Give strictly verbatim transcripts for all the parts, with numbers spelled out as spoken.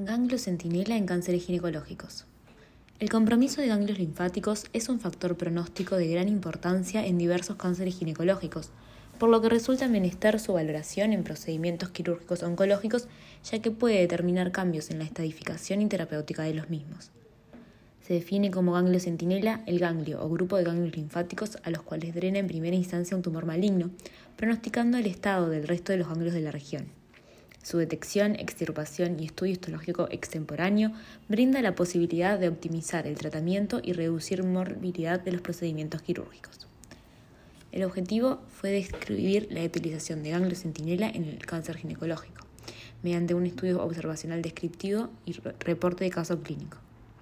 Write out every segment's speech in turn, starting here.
Ganglios centinela en cánceres ginecológicos. El compromiso de ganglios linfáticos es un factor pronóstico de gran importancia en diversos cánceres ginecológicos, por lo que resulta menester su valoración en procedimientos quirúrgicos oncológicos, ya que puede determinar cambios en la estadificación y terapéutica de los mismos. Se define como ganglio centinela el ganglio o grupo de ganglios linfáticos a los cuales drena en primera instancia un tumor maligno, pronosticando el estado del resto de los ganglios de la región. Su detección, extirpación y estudio histológico extemporáneo brinda la posibilidad de optimizar el tratamiento y reducir morbilidad de los procedimientos quirúrgicos. El objetivo fue describir la utilización de ganglio centinela en el cáncer ginecológico, mediante un estudio observacional descriptivo y reporte de caso clínico.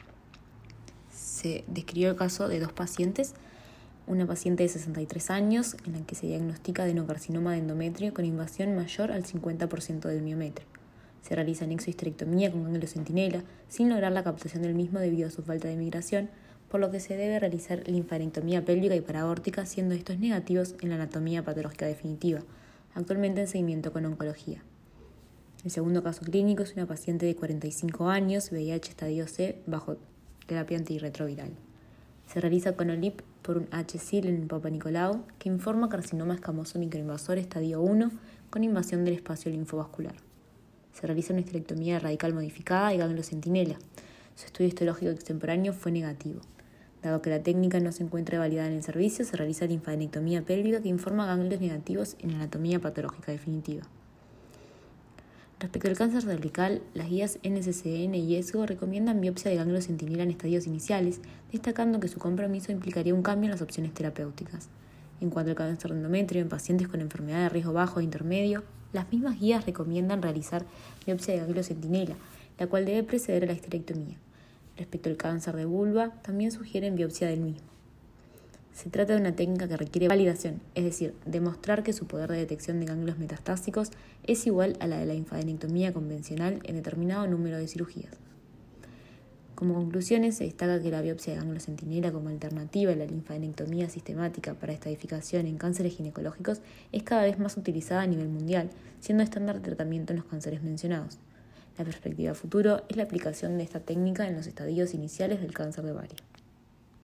Se describió el caso de dos pacientes, una paciente de sesenta y tres años en la que se diagnostica adenocarcinoma de endometrio con invasión mayor al cincuenta por ciento del miometrio. Se realiza anexohisterectomía con ganglio centinela sin lograr la captación del mismo debido a su falta de migración, por lo que se debe realizar linfadenectomía pélvica y paragórtica, siendo estos negativos en la anatomía patológica definitiva, actualmente en seguimiento con oncología. El segundo caso clínico es una paciente de cuarenta y cinco años, V I H estadio C, bajo terapia antirretroviral. Se realiza con O L I P por un H S I L en Papa Nicolau, que informa carcinoma escamoso microinvasor estadio uno con invasión del espacio linfovascular. Se realiza una histerectomía radical modificada y ganglio centinela. Su estudio histológico extemporáneo fue negativo. Dado que la técnica no se encuentra validada en el servicio, se realiza linfadenectomía pélvica que informa ganglios negativos en anatomía patológica definitiva. Respecto al cáncer cervical, las guías N C C N y E S G O recomiendan biopsia de ganglio centinela en estadios iniciales, destacando que su compromiso implicaría un cambio en las opciones terapéuticas. En cuanto al cáncer de endometrio en pacientes con enfermedad de riesgo bajo e intermedio, las mismas guías recomiendan realizar biopsia de ganglio centinela, la cual debe preceder a la histerectomía. Respecto al cáncer de vulva, también sugieren biopsia del mismo. Se trata de una técnica que requiere validación, es decir, demostrar que su poder de detección de ganglios metastásicos es igual a la de la linfadenectomía convencional en determinado número de cirugías. Como conclusiones, se destaca que la biopsia de ganglio centinela como alternativa a la linfadenectomía sistemática para estadificación en cánceres ginecológicos es cada vez más utilizada a nivel mundial, siendo estándar de tratamiento en los cánceres mencionados. La perspectiva futuro es la aplicación de esta técnica en los estadios iniciales del cáncer de ovario.